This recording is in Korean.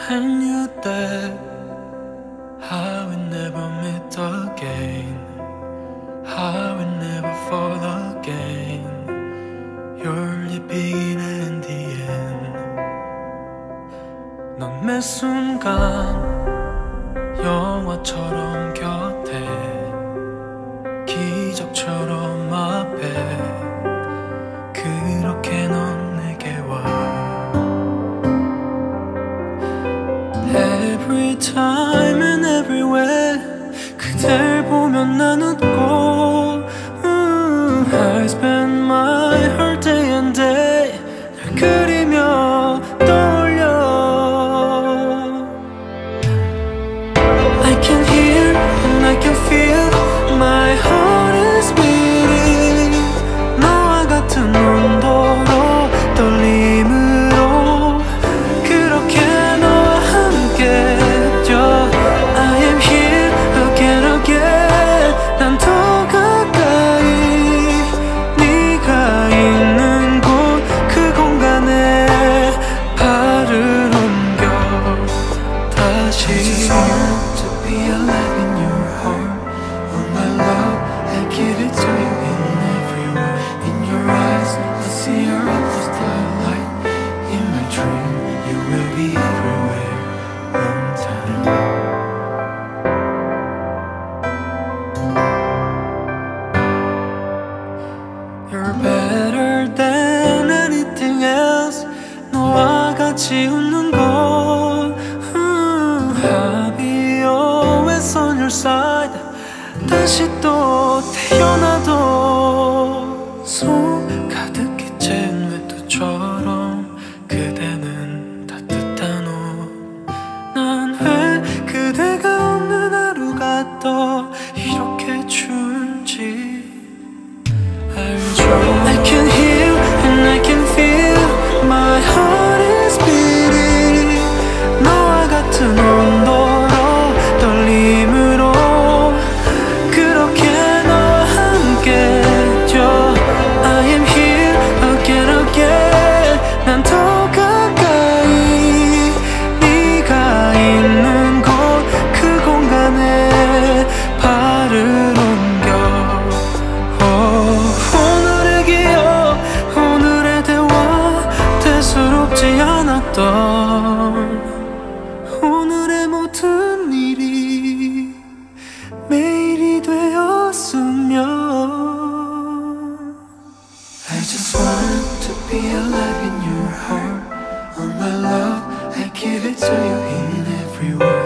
I knew that I would never meet again, I would never fall again. You're the beginning and the end. 넌 매 순간 영화처럼 곁에, 기적처럼 앞에, 그렇게 넌 내게 와. Every time and everywhere 그댈 보면 난 웃고 I spend my whole day and day 널 그리며 떠올려. I can hear and I can feel my heart is beating. 너와 같은 온도로 떨림으로 그렇게 너와 함께 뛰어. I am here again again. 난 더 가까이 네가 있는 곳 그 공간에 발을 옮겨 다시. I just want to be alive in your heart. All my love, I give it to you in every word. In your eyes, I see your endless starlight. In my dream, you will be everywhere, one time. You're better than anything else. 너와 같이 웃는 것. I'll be always on your side. 다시 또 태어나도 손 가득 끼친 외투처럼 그대는 따뜻한 옷. 난 왜 그대가 없는 하루가 또 이렇게 추운지 알죠. I can hear and I can feel my heart is beating. 너와 같은 온도로 떨림으로 그렇게 너와 함께 뛰어. I am here again again. 난 더 가까이 네가 있는 곳 그 공간에 발을 옮겨. 오늘의 기억, 오늘의 대화, 대수롭지 않았던 오늘의 모든 일이 매일이 되었으면. I just want to be alive in your heart. All my love, I give it to you in every word.